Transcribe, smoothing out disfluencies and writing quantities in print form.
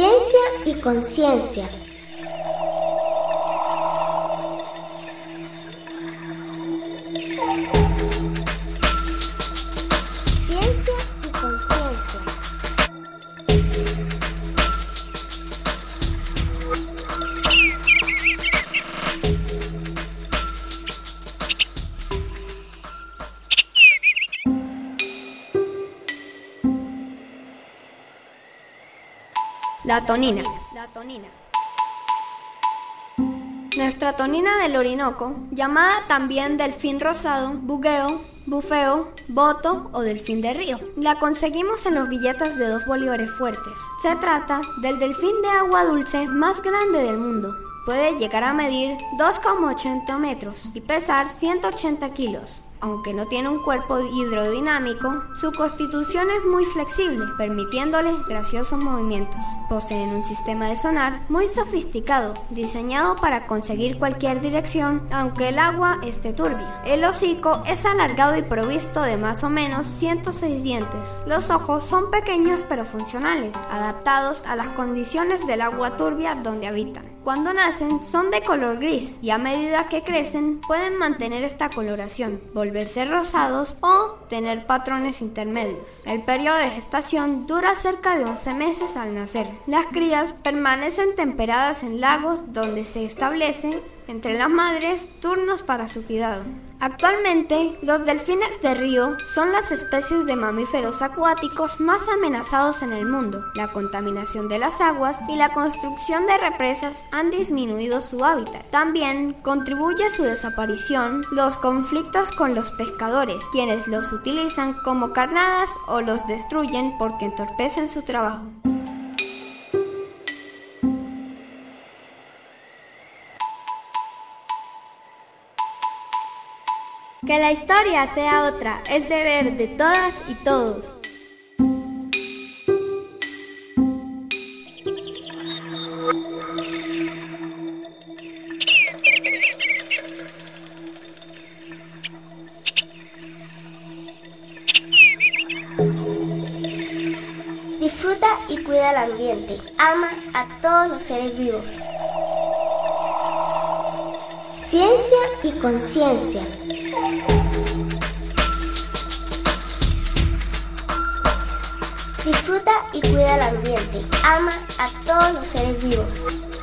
Ciencia y conciencia. Ciencia y conciencia. La tonina. Nuestra tonina del Orinoco, llamada también delfín rosado, bugueo, bufeo, boto o delfín de río, la conseguimos en los billetes de 2 bolívares fuertes. Se trata del delfín de agua dulce más grande del mundo. Puede llegar a medir 2,80 metros y pesar 180 kilos. Aunque no tiene un cuerpo hidrodinámico, su constitución es muy flexible, permitiéndole graciosos movimientos. Poseen un sistema de sonar muy sofisticado, diseñado para conseguir cualquier dirección, aunque el agua esté turbia. El hocico es alargado y provisto de más o menos 106 dientes. Los ojos son pequeños pero funcionales, adaptados a las condiciones del agua turbia donde habitan. Cuando nacen son de color gris y a medida que crecen pueden mantener esta coloración, volverse rosados o tener patrones intermedios. El periodo de gestación dura cerca de 11 meses al nacer. Las crías permanecen temperadas en lagos donde se establece entre las madres turnos para su cuidado. Actualmente, los delfines de río son las especies de mamíferos acuáticos más amenazados en el mundo. La contaminación de las aguas y la construcción de represas han disminuido su hábitat. También contribuye a su desaparición los conflictos con los pescadores, quienes los utilizan como carnadas o los destruyen porque entorpecen su trabajo. Que la historia sea otra, es deber de todas y todos. Disfruta y cuida el ambiente. Ama a todos los seres vivos. Ciencia y conciencia. Disfruta y cuida el ambiente. Ama a todos los seres vivos.